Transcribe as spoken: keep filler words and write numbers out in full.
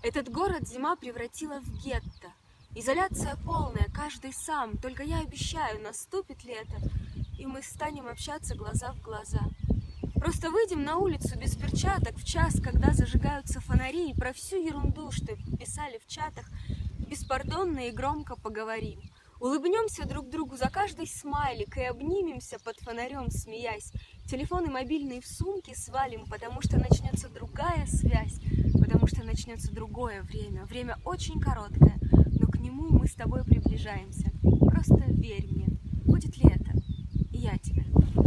Этот город зима превратила в гетто. Изоляция полная, каждый сам. Только я обещаю, наступит лето, и мы станем общаться глаза в глаза. Просто выйдем на улицу без перчаток в час, когда зажигаются фонари, и про всю ерунду, что писали в чатах, беспардонно и громко поговорим. Улыбнемся друг другу за каждый смайлик и обнимемся под фонарем, смеясь. Телефоны мобильные в сумке свалим, потому что начнется другая связь, потому что начнется другое время. Время очень короткое, но к нему мы с тобой приближаемся. Просто верь мне, будет лето, и я тебя.